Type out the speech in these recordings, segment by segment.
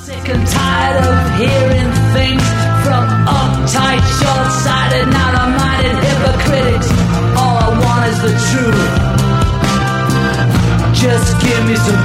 Sick and tired of hearing things from uptight, short-sighted, narrow-minded hypocrites. All I want is the truth. Just give me some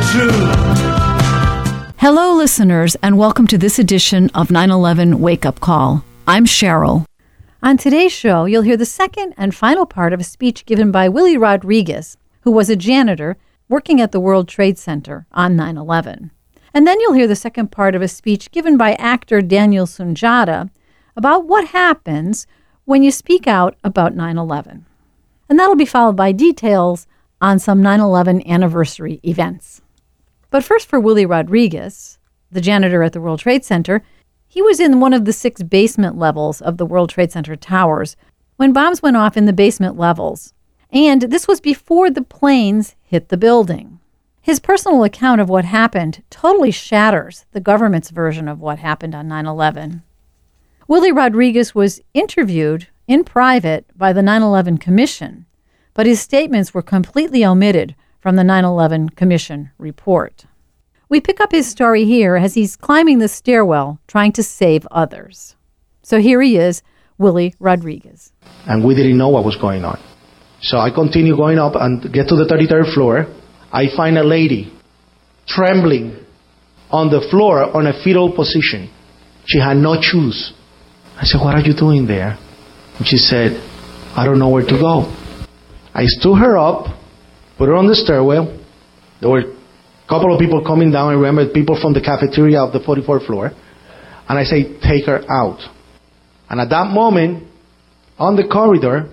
truth. Hello, listeners, and welcome to this edition of 9/11 Wake Up Call. I'm Cheryl. On today's show, you'll hear the second and final part of a speech given by Willie Rodriguez, who was a janitor working at the World Trade Center on 9/11. And then you'll hear the second part of a speech given by actor Daniel Sunjata about what happens when you speak out about 9/11. And that'll be followed by details on some 9/11 anniversary events. But first, for Willie Rodriguez, the janitor at the World Trade Center, he was in one of the 6 basement levels of the World Trade Center towers when bombs went off in the basement levels. And this was before the planes hit the building. His personal account of what happened totally shatters the government's version of what happened on 9/11. Willie Rodriguez was interviewed in private by the 9/11 Commission, but his statements were completely omitted from the 9/11 Commission report. We pick up his story here as he's climbing the stairwell trying to save others. So here he is, Willie Rodriguez. And we didn't know what was going on. So I continue going up and get to the 33rd floor. I find a lady trembling on the floor on a fetal position. She had no shoes. I said, "What are you doing there?" And she said, "I don't know where to go." I stood her up, put her on the stairwell. There were a couple of people coming down. I remember people from the cafeteria of the 44th floor. And I say, "Take her out." And at that moment, on the corridor,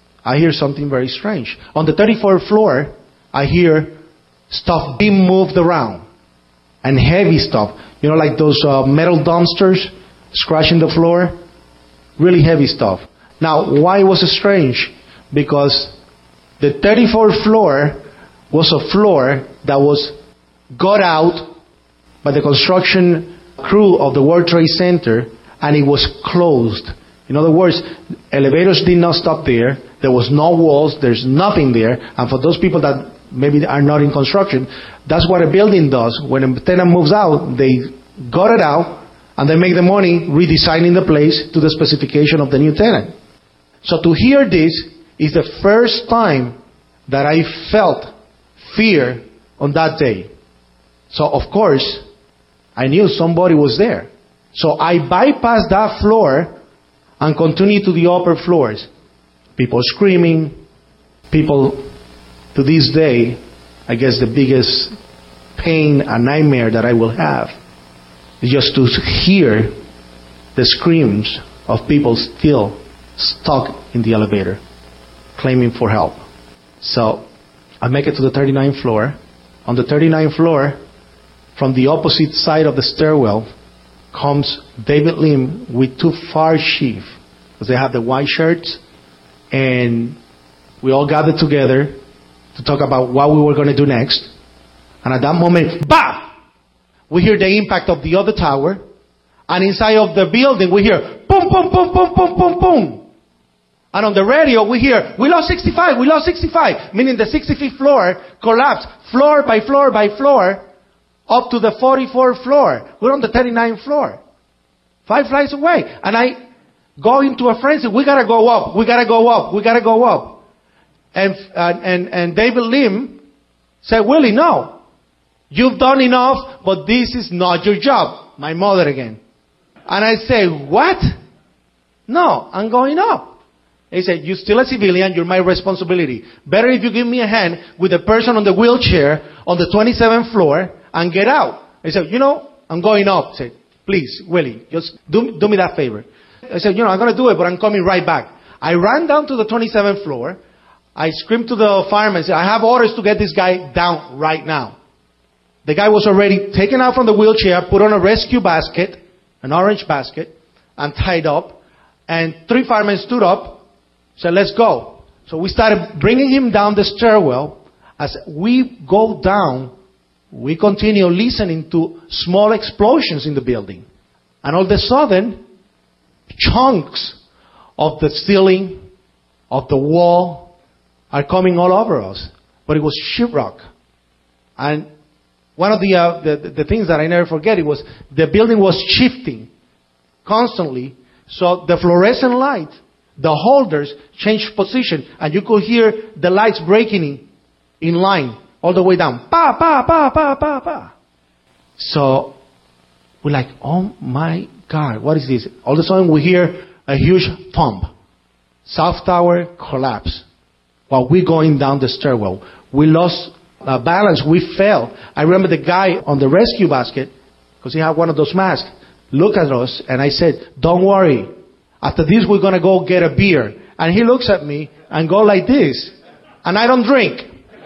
I hear something very strange. On the 34th floor, I hear stuff being moved around. And heavy stuff. You know, like those metal dumpsters scratching the floor. Really heavy stuff. Now, why was it strange? Because the 34th floor was a floor that was got out by the construction crew of the World Trade Center, and it was closed. In other words, elevators did not stop there. There was no walls. There's nothing there. And for those people that maybe are not in construction, that's what a building does. When a tenant moves out, they gut it out, and they make the money redesigning the place to the specification of the new tenant. So to hear this is the first time that I felt fear on that day. So of course, I knew somebody was there. So I bypassed that floor and continued to the upper floors. People screaming, people, to this day, I guess the biggest pain and nightmare that I will have is just to hear the screams of people still stuck in the elevator, claiming for help. So I make it to the 39th floor. On the 39th floor, from the opposite side of the stairwell, comes David Lim with 2 fire chiefs, because they have the white shirts, and we all gathered together to talk about what we were going to do next. And at that moment, bah! We hear the impact of the other tower, and inside of the building we hear boom, boom, boom, boom, boom, boom, boom. And on the radio we hear, "We lost 65, we lost 65," meaning the 65th floor collapsed, floor by floor by floor, up to the 44th floor. We're on the 39th floor, 5 flights away. And I go into a frenzy. We gotta go up. We gotta go up. We gotta go up. And David Lim said, "Willie, no. You've done enough, but this is not your job." My mother again. And I say, "What? No, I'm going up." He said, "You're still a civilian. You're my responsibility. Better if you give me a hand with the person on the wheelchair on the 27th floor and get out." I said, "I'm going up." I said, "Please, Willie, just do me that favor." I said, "I'm going to do it, but I'm coming right back." I ran down to the 27th floor. I screamed to the fireman, said, "I have orders to get this guy down right now." The guy was already taken out from the wheelchair, put on a rescue basket, an orange basket, and tied up. And 3 firemen stood up, said, "Let's go." So we started bringing him down the stairwell. As we go down, we continue listening to small explosions in the building. And all of a sudden, chunks of the ceiling, of the wall, are coming all over us. But it was sheetrock. And one of the things that I never forget, it was the building was shifting constantly. So the fluorescent light, the holders changed position, and you could hear the lights breaking in line all the way down. Pa, pa, pa, pa, pa, pa. So we're like, oh my God, what is this? All of a sudden we hear a huge thump. South Tower collapse. While we're going down the stairwell, we lost balance. We fell. I remember the guy on the rescue basket, because he had one of those masks, looked at us, and I said, don't worry. After this, we're going to go get a beer. And he looks at me and go like this. And I don't drink.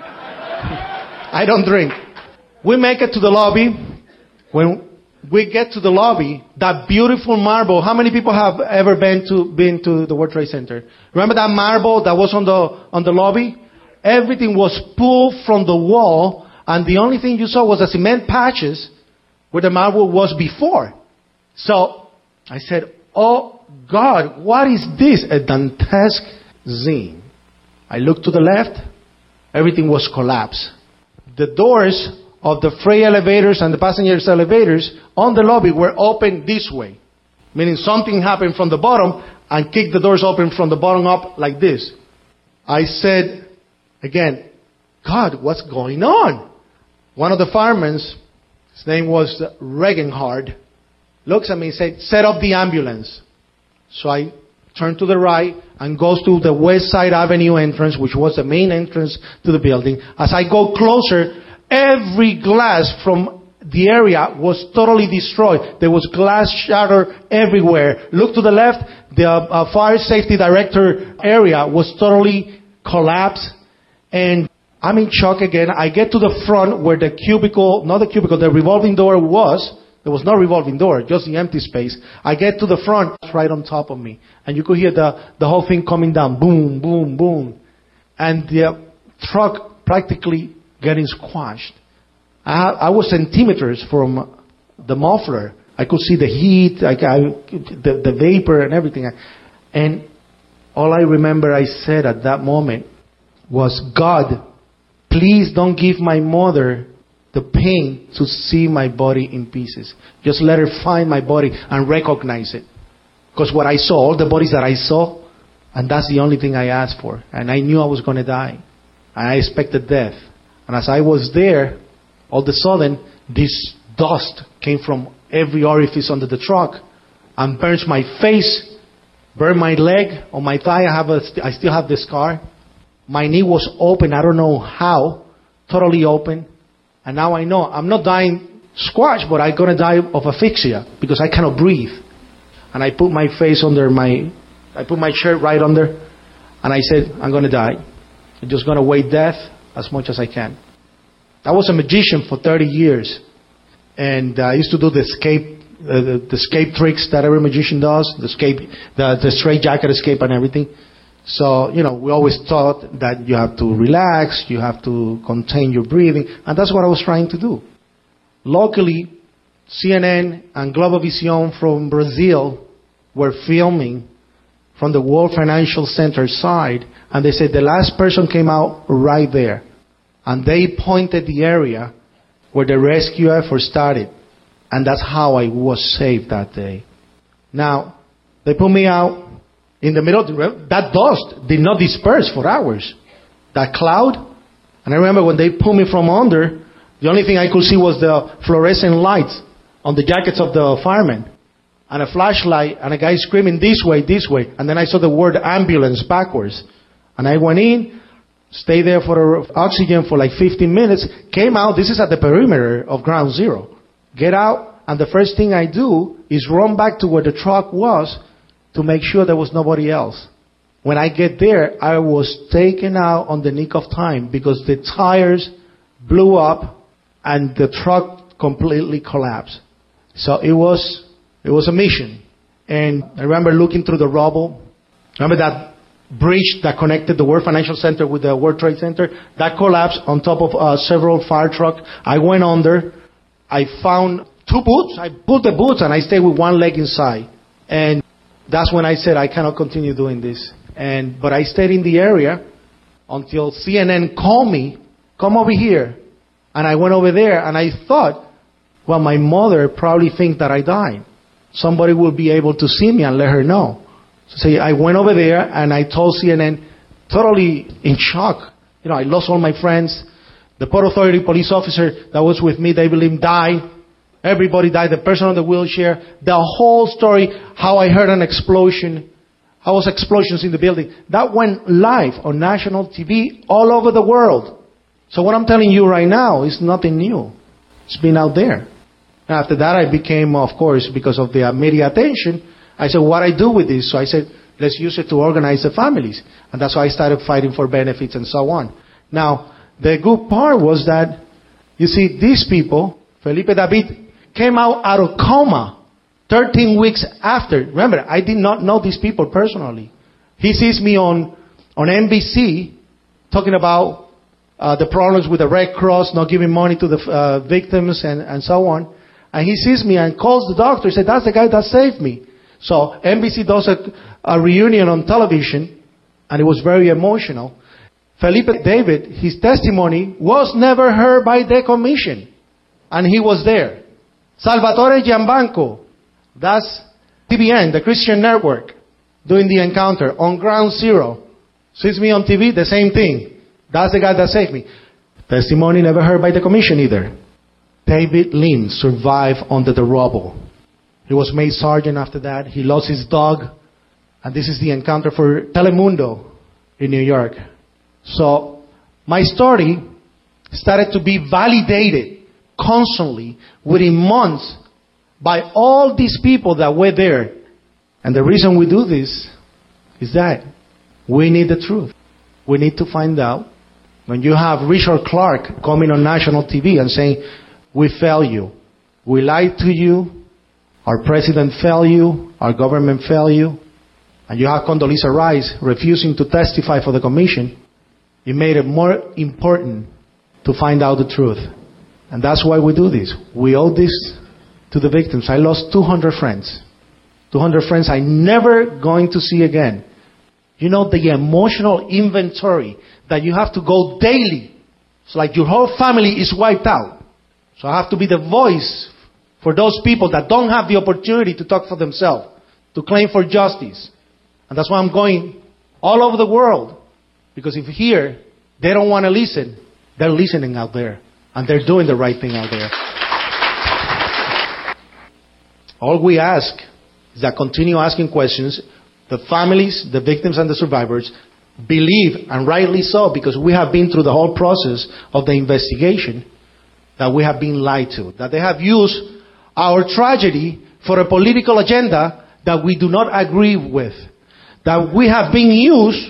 I don't drink. We make it to the lobby. When we get to the lobby, that beautiful marble. How many people have ever been to the World Trade Center? Remember that marble that was on the lobby? Everything was pulled from the wall, and the only thing you saw was the cement patches where the marble was before. So I said, oh God, what is this? A Dantesque scene. I looked to the left. Everything was collapsed. The doors of the freight elevators and the passengers elevators on the lobby were open this way. Meaning something happened from the bottom and kicked the doors open from the bottom up like this. I said, again, God, what's going on? One of the firemen, his name was Regenhard, looks at me and said, set up the ambulance. So I turned to the right and goes to the West Side Avenue entrance, which was the main entrance to the building. As I go closer, every glass from the area was totally destroyed. There was glass shatter everywhere. Look to the left, the fire safety director area was totally collapsed. And I'm in shock again. I get to the front where the cubicle, not the cubicle, the revolving door was. There was no revolving door, just the empty space. I get to the front, it's right on top of me. And you could hear the whole thing coming down. Boom, boom, boom. And the truck practically getting squashed. I was centimeters from the muffler. I could see the heat, the vapor and everything. And all I remember I said at that moment was, God, please don't give my mother the pain to see my body in pieces. Just let her find my body and recognize it. Because what I saw, all the bodies that I saw, and that's the only thing I asked for. And I knew I was going to die. And I expected death. And as I was there, all of a sudden, this dust came from every orifice under the truck and burns my face, burned my leg. On my thigh, I still have the scar. My knee was open, I don't know how, totally open. And now I know I'm not dying squashed, but I'm going to die of asphyxia because I cannot breathe. And I put my face under I put my shirt right under, and I said, I'm going to die. I'm just going to wait death as much as I can. I was a magician for 30 years. And I used to do the escape tricks that every magician does, the straight jacket escape and everything. So, we always thought that you have to relax, you have to contain your breathing, and that's what I was trying to do. Locally, CNN and Globovision from Brazil were filming from the World Financial Center side, and they said the last person came out right there. And they pointed the area where the rescue effort started. And that's how I was saved that day. Now, they put me out in the middle of the river. That dust did not disperse for hours. That cloud. And I remember when they pulled me from under, the only thing I could see was the fluorescent lights on the jackets of the firemen. And a flashlight and a guy screaming this way. And then I saw the word ambulance backwards. And I went in, stayed there for oxygen for like 15 minutes, came out. This is at the perimeter of Ground Zero. Get out, and the first thing I do is run back to where the truck was to make sure there was nobody else. When I get there, I was taken out on the nick of time because the tires blew up and the truck completely collapsed. So it was a mission. And I remember looking through the rubble. Remember that bridge that connected the World Financial Center with the World Trade Center? That collapsed on top of several fire trucks. I went under. I found 2 boots. I put the boots and I stayed with one leg inside. And that's when I said, I cannot continue doing this. But I stayed in the area until CNN called me, come over here. And I went over there and I thought, well, my mother probably thinks that I died. Somebody will be able to see me and let her know. So I went over there and I told CNN, totally in shock. I lost all my friends. The Port Authority police officer that was with me, they believe died. Everybody died. The person on the wheelchair. The whole story, how I heard an explosion. How was explosions in the building. That went live on national TV all over the world. So what I'm telling you right now is nothing new. It's been out there. After that, I became, of course, because of the media attention, I said, what I do with this? So I said, let's use it to organize the families. And that's why I started fighting for benefits and so on. Now, the good part was that, you see, these people, Felipe David, came out of coma 13 weeks after. Remember, I did not know these people personally. He sees me on NBC talking about the problems with the Red Cross, not giving money to the victims and so on. And he sees me and calls the doctor and said, that's the guy that saved me. So NBC does a reunion on television, and it was very emotional. Felipe David, his testimony was never heard by the commission, and he was there. Salvatore Giambanco, that's TBN, the Christian Network, doing the encounter on Ground Zero. Sees me on TV, the same thing. That's the guy that saved me. Testimony never heard by the commission either. David Lynn survived under the rubble. He was made sergeant after that. He lost his dog. And this is the encounter for Telemundo in New York. So my story started to be validated constantly within months by all these people that were there. And the reason we do this is that we need the truth. We need to find out. When you have Richard Clark coming on national TV and saying, we failed you, we lied to you, our president failed you, our government failed you, and you have Condoleezza Rice refusing to testify for the commission, it made it more important to find out the truth. And that's why we do this. We owe this to the victims. I lost 200 friends. 200 friends I'm never going to see again. You know, the emotional inventory that you have to go daily. It's like your whole family is wiped out. So I have to be the voice for those people that don't have the opportunity to talk for themselves, to claim for justice. And that's why I'm going all over the world. Because if here, they don't want to listen, they're listening out there. And they're doing the right thing out there. All we ask is that continue asking questions. The families, the victims and the survivors believe, and rightly so, because we have been through the whole process of the investigation, that we have been lied to. That they have used our tragedy for a political agenda that we do not agree with. That we have been used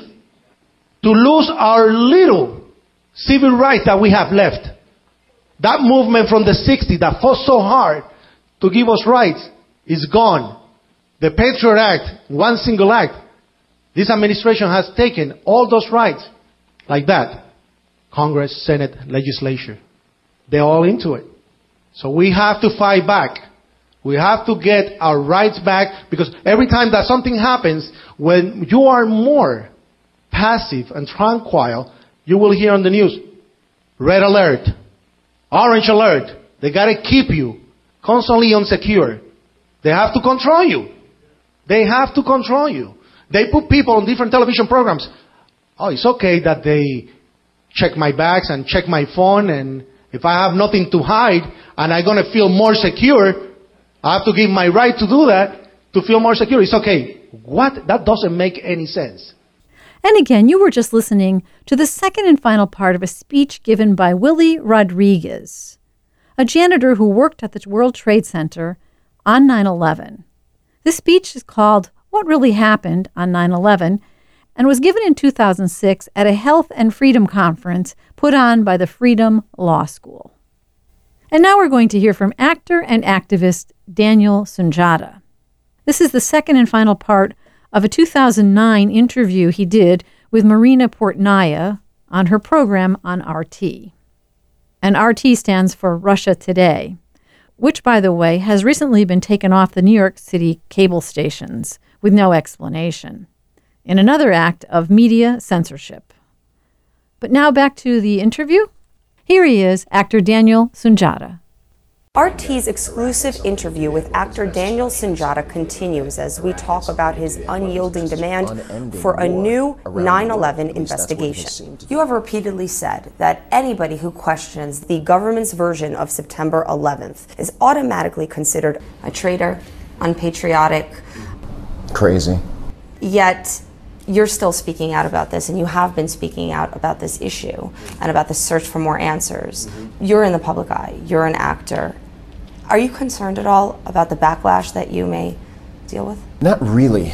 to lose our little civil rights that we have left. That movement from the 60s that fought so hard to give us rights is gone. The Patriot Act, one single act, this administration has taken all those rights like that. Congress, Senate, legislature. They're all into it. So we have to fight back. We have to get our rights back, because every time that something happens, when you are more passive and tranquil, you will hear on the news, red alert, orange alert. They got to keep you constantly insecure. They have to control you. They have to control you. They put people on different television programs. Oh, it's okay that they check my bags and check my phone, and if I have nothing to hide and I'm going to feel more secure, I have to give my right to do that to feel more secure. It's okay. What? That doesn't make any sense. And again, you were just listening to the second and final part of a speech given by Willie Rodriguez, a janitor who worked at the World Trade Center on 9/11. This speech is called What Really Happened on 9/11 and was given in 2006 at a Health and Freedom Conference put on by the Freedom Law School. And now we're going to hear from actor and activist Daniel Sunjata. This is the second and final part of a 2009 interview he did with Marina Portnaya on her program on RT. And RT stands for Russia Today, which, by the way, has recently been taken off the New York City cable stations with no explanation, in another act of media censorship. But now back to the interview. Here he is, actor Daniel Sunjata. RT's exclusive interview with actor Daniel Sunjata continues as we talk about his unyielding demand for a new 9/11 investigation. You have repeatedly said that anybody who questions the government's version of September 11th is automatically considered a traitor, unpatriotic, crazy. Yet you're still speaking out about this, and you have been speaking out about this issue and about the search for more answers. You're in the public eye. You're an actor. Are you concerned at all about the backlash that you may deal with? Not really.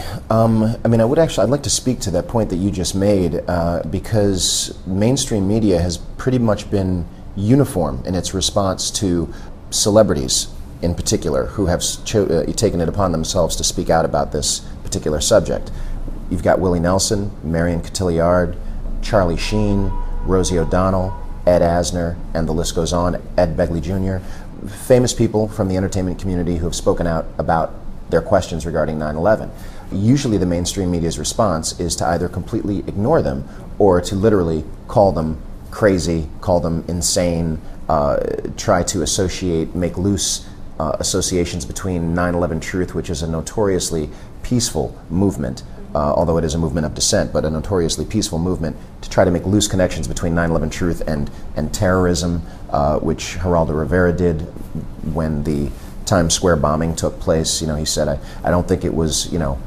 I'd like to speak to that point that you just made because mainstream media has pretty much been uniform in its response to celebrities in particular who have taken it upon themselves to speak out about this particular subject. You've got Willie Nelson, Marion Cotillard, Charlie Sheen, Rosie O'Donnell, Ed Asner, and the list goes on, Ed Begley Jr., famous people from the entertainment community who have spoken out about their questions regarding 9/11. Usually the mainstream media's response is to either completely ignore them or to literally call them crazy, call them insane, try to make loose associations between 9/11 Truth, which is a notoriously peaceful movement, although it is a movement of dissent, but a notoriously peaceful movement, to try to make loose connections between 9/11 Truth and terrorism, which Geraldo Rivera did when the Times Square bombing took place. He said, I don't think it was,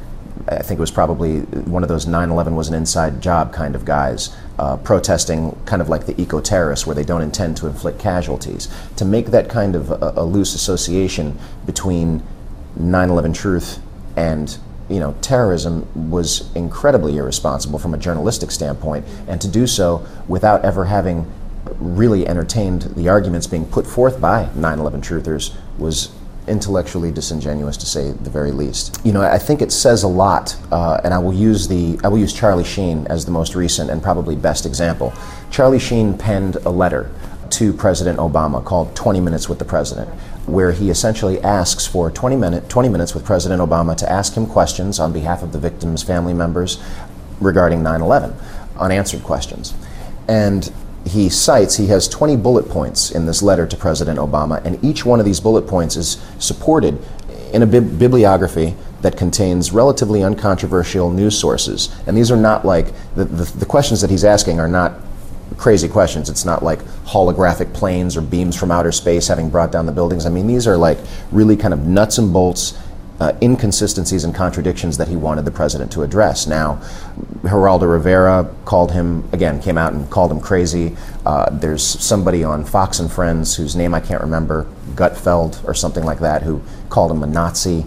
I think it was probably one of those 9/11 was an inside job kind of guys, protesting kind of like the eco-terrorists where they don't intend to inflict casualties. To make that kind of a loose association between 9/11 Truth and terrorism was incredibly irresponsible from a journalistic standpoint, and to do so without ever having really entertained the arguments being put forth by 9/11 truthers was intellectually disingenuous, to say the very least. I think it says a lot, and I will use Charlie Sheen as the most recent and probably best example. Charlie Sheen penned a letter to President Obama called 20 Minutes with the President, where he essentially asks for 20 minutes with President Obama to ask him questions on behalf of the victims' family members regarding 9/11, unanswered questions. And he has 20 bullet points in this letter to President Obama, and each one of these bullet points is supported in a bibliography that contains relatively uncontroversial news sources. And these are not like, the questions that he's asking are not crazy questions. It's not like holographic planes or beams from outer space having brought down the buildings. These are like really kind of nuts and bolts inconsistencies and contradictions that he wanted the president to address. Now, Geraldo Rivera came out and called him crazy. There's somebody on Fox and Friends whose name I can't remember, Gutfeld or something like that, who called him a Nazi.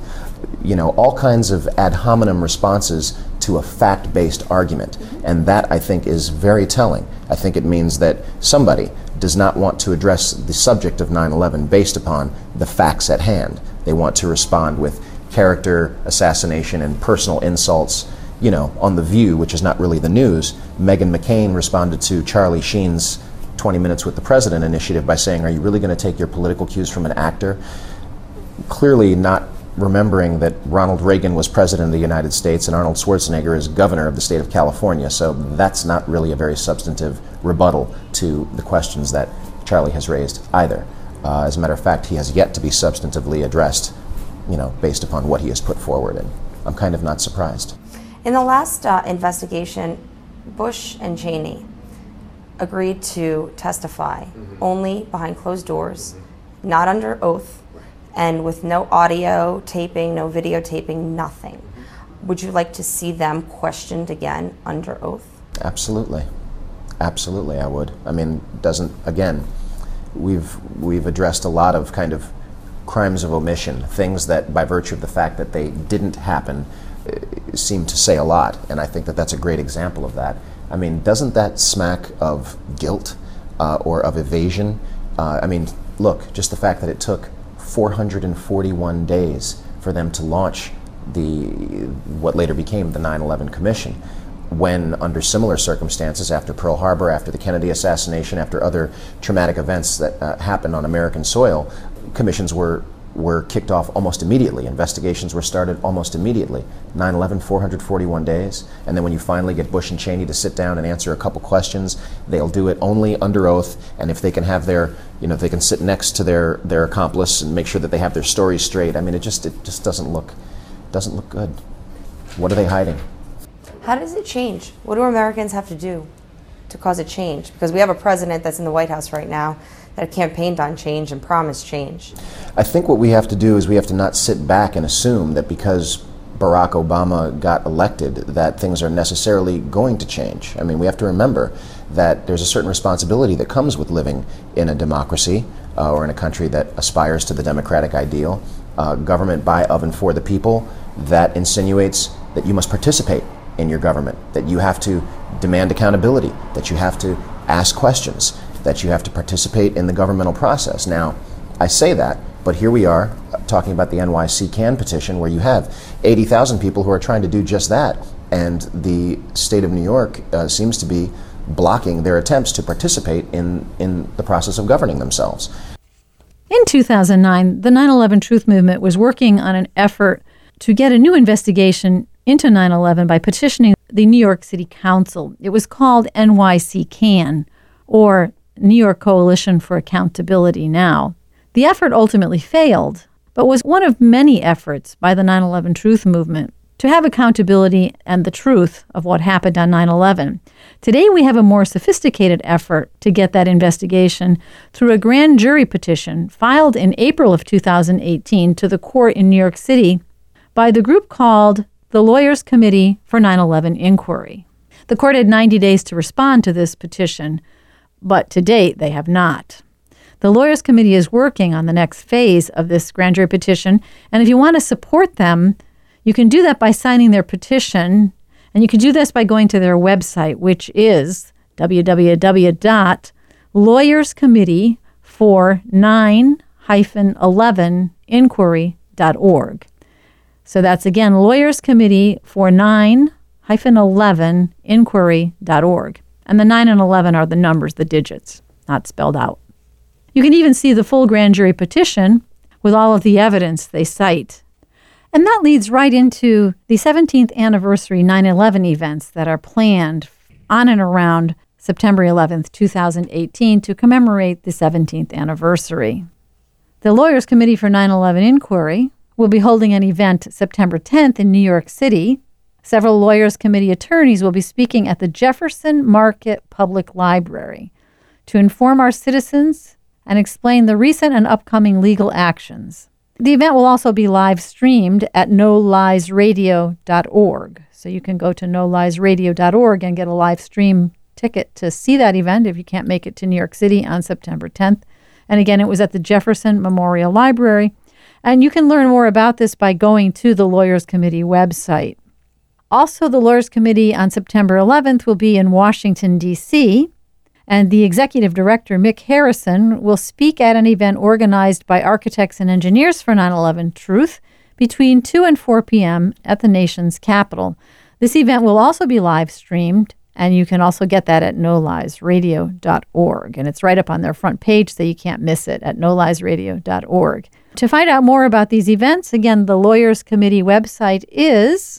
All kinds of ad hominem responses to a fact-based argument. And that, I think, is very telling. I think it means that somebody does not want to address the subject of 9/11 based upon the facts at hand. They want to respond with character assassination and personal insults. On The View, which is not really the news, Meghan McCain responded to Charlie Sheen's 20 Minutes with the President initiative by saying, "Are you really going to take your political cues from an actor?" Clearly not remembering that Ronald Reagan was president of the United States and Arnold Schwarzenegger is governor of the state of California, so that's not really a very substantive rebuttal to the questions that Charlie has raised either. As a matter of fact, he has yet to be substantively addressed, based upon what he has put forward, and I'm kind of not surprised. In the last investigation, Bush and Cheney agreed to testify only behind closed doors, not under oath, and with no audio taping, no videotaping, nothing. Would you like to see them questioned again under oath? Absolutely. Absolutely, I would. We've addressed a lot of kind of crimes of omission, things that by virtue of the fact that they didn't happen seem to say a lot, and I think that that's a great example of that. Doesn't that smack of guilt or of evasion? Look, just the fact that it took 441 days for them to launch what later became the 9/11 Commission, when under similar circumstances, after Pearl Harbor, after the Kennedy assassination, after other traumatic events that happened on American soil, commissions were were kicked off almost immediately. Investigations were started almost immediately. 9/11, 441 days. And then when you finally get Bush and Cheney to sit down and answer a couple questions, they'll do it only under oath. And if they can have if they can sit next to their accomplice and make sure that they have their stories straight, I mean, it just doesn't look good. What are they hiding? How does it change? What do Americans have to do to cause a change? Because we have a president that's in the White House right now that campaigned on change and promised change. I think what we have to do is we have to not sit back and assume that because Barack Obama got elected that things are necessarily going to change. I mean, we have to remember that there's a certain responsibility that comes with living in a democracy or in a country that aspires to the democratic ideal. Government by, of, and for the people, that insinuates that you must participate in your government, that you have to demand accountability, that you have to ask questions, that you have to participate in the governmental process. Now, I say that, but here we are talking about the NYC Can petition where you have 80,000 people who are trying to do just that, and the state of New York seems to be blocking their attempts to participate in the process of governing themselves. In 2009, the 9/11 Truth Movement was working on an effort to get a new investigation into 9/11 by petitioning the New York City Council. It was called NYC Can, or New York Coalition for Accountability Now. The effort ultimately failed, but was one of many efforts by the 9/11 Truth Movement to have accountability and the truth of what happened on 9/11. Today we have a more sophisticated effort to get that investigation through a grand jury petition filed in April of 2018 to the court in New York City by the group called the Lawyers Committee for 9/11 Inquiry. The court had 90 days to respond to this petition, but to date they have not. The Lawyers Committee is working on the next phase of this grand jury petition, and if you want to support them, you can do that by signing their petition, and you can do this by going to their website, which is lawyerscommittee49-11inquiry.org. So that's again, lawyerscommittee49-11inquiry.org. And the 9 and 11 are the numbers, the digits, not spelled out. You can even see the full grand jury petition with all of the evidence they cite. And that leads right into the 17th anniversary 9/11 events that are planned on and around September 11th, 2018 to commemorate the 17th anniversary. The Lawyers Committee for 9/11 Inquiry will be holding an event September 10th in New York City. Several Lawyers Committee attorneys will be speaking at the Jefferson Market Public Library to inform our citizens and explain the recent and upcoming legal actions. The event will also be live streamed at noliesradio.org. So you can go to noliesradio.org and get a live stream ticket to see that event if you can't make it to New York City on September 10th. And again, it was at the Jefferson Memorial Library. And you can learn more about this by going to the Lawyers Committee website. Also, the Lawyers Committee on September 11th will be in Washington, D.C., and the executive director, Mick Harrison, will speak at an event organized by Architects and Engineers for 9/11 Truth between 2 and 4 p.m. at the nation's capital. This event will also be live streamed, and you can also get that at noliesradio.org. And it's right up on their front page, so you can't miss it at noliesradio.org. To find out more about these events, again, the Lawyers Committee website is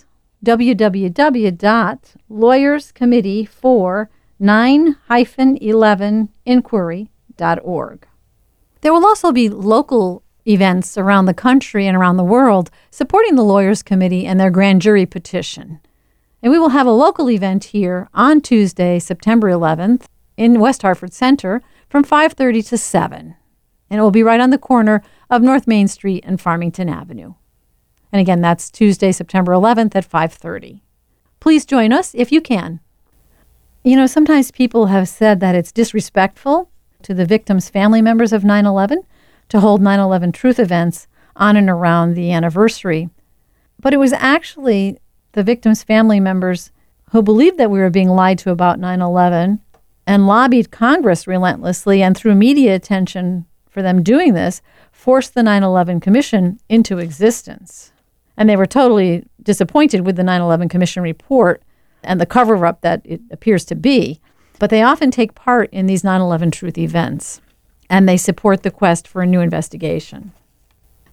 www.lawyerscommittee49-11inquiry.org. There will also be local events around the country and around the world supporting the Lawyers Committee and their grand jury petition. And we will have a local event here on Tuesday, September 11th in West Hartford Center from 5:30 to 7. And it will be right on the corner of North Main Street and Farmington Avenue. And again, that's Tuesday, September 11th at 5:30. Please join us if you can. You know, sometimes people have said that it's disrespectful to the victims' family members of 9/11 to hold 9/11 truth events on and around the anniversary. But it was actually the victims' family members who believed that we were being lied to about 9/11 and lobbied Congress relentlessly, and through media attention for them doing this, forced the 9/11 Commission into existence. And they were totally disappointed with the 9/11 Commission report and the cover-up that it appears to be. But they often take part in these 9/11 truth events, and they support the quest for a new investigation.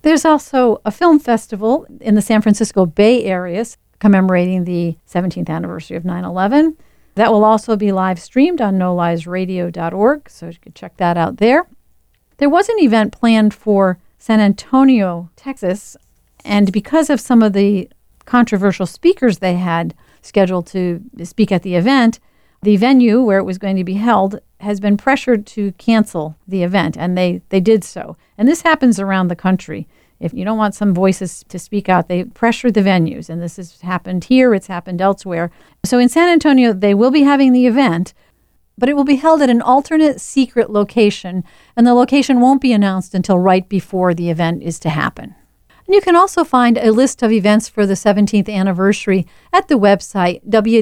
There's also a film festival in the San Francisco Bay Area commemorating the 17th anniversary of 9/11. That will also be live streamed on noliesradio.org, so you can check that out there. There was an event planned for San Antonio, Texas, and because of some of the controversial speakers they had scheduled to speak at the event, the venue where it was going to be held has been pressured to cancel the event, and they did so. And this happens around the country. If you don't want some voices to speak out, they pressure the venues, and this has happened here, it's happened elsewhere. So in San Antonio, they will be having the event, but it will be held at an alternate secret location, and the location won't be announced until right before the event is to happen. And you can also find a list of events for the 17th anniversary at the website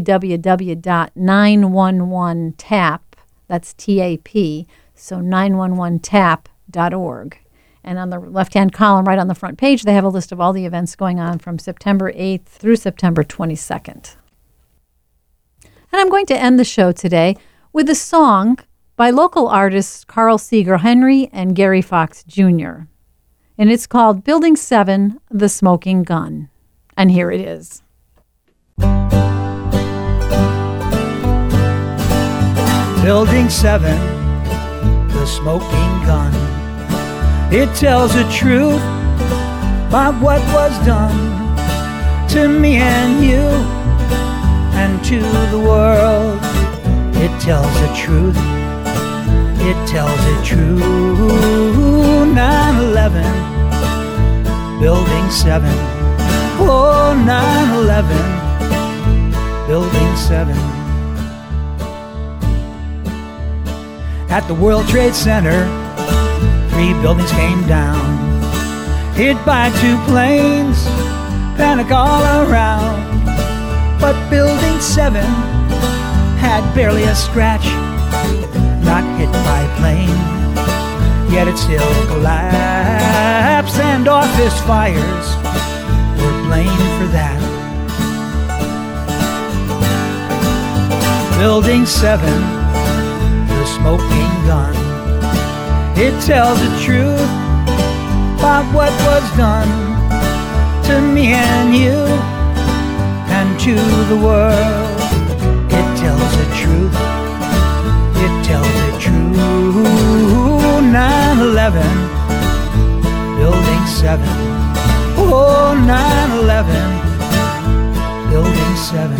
www.911tap, that's TAP, so 911tap.org. And on the left-hand column, right on the front page, they have a list of all the events going on from September 8th through September 22nd. And I'm going to end the show today with a song by local artists Carl Seeger Henry and Gary Fox Jr. And it's called Building 7, The Smoking Gun. And here it is. Building 7, The Smoking Gun. It tells the truth about what was done to me and you and to the world. It tells the truth. It tells it true. 9/11, Building 7. Oh, 9/11, Building 7. At the World Trade Center, 3 buildings came down, hit by 2 planes, panic all around. But Building 7 had barely a scratch, not hit by a plane, yet it still collapsed, and office fires were blamed for that. Building 7, The Smoking Gun. It tells the truth about what was done to me and you and to the world. It tells the truth. It tells the truth. 9/11, Building 7. Oh, 9/11, Building 7.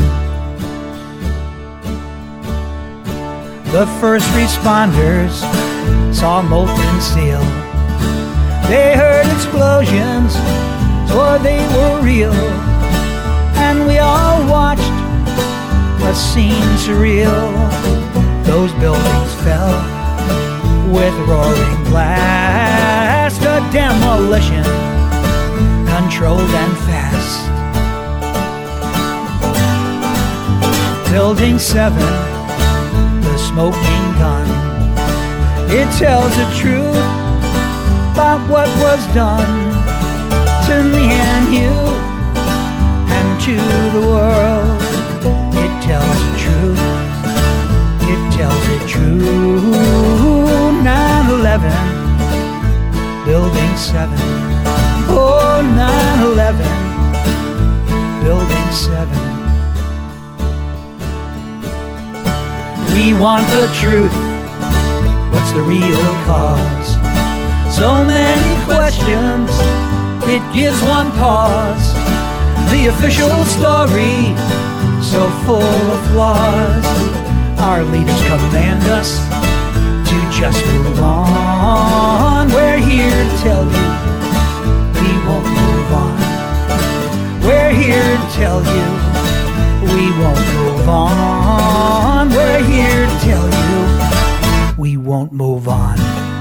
The first responders saw molten steel. They heard explosions, swore they were real, and we all watched a scene surreal. Those buildings fell with roaring blast, a demolition controlled and fast. Building 7, The Smoking Gun. It tells the truth about what was done to me and you and to the world. It tells the truth. It tells the truth. 9/11, Building 7. Oh, 9/11, Building 7. We want the truth. What's the real cause? So many questions, it gives one pause. The official story, so full of flaws. Our leaders command us to just move on. We're here to tell you we won't move on. We're here to tell you we won't move on. We're here to tell you we won't move on.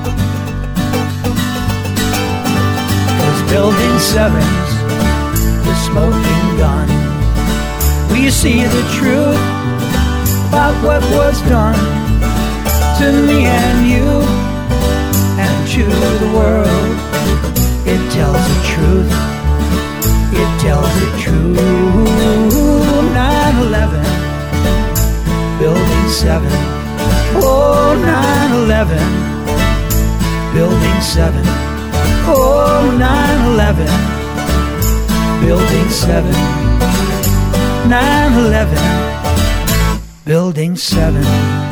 'Cause Building 7's the smoking gun. We see the truth about what was done to me and you and to the world. It tells the truth. It tells the truth. 9/11, Building 7. Oh, 9/11, Building 7. Oh, 9/11. 9/11, Building 7, 9/11, Building 7.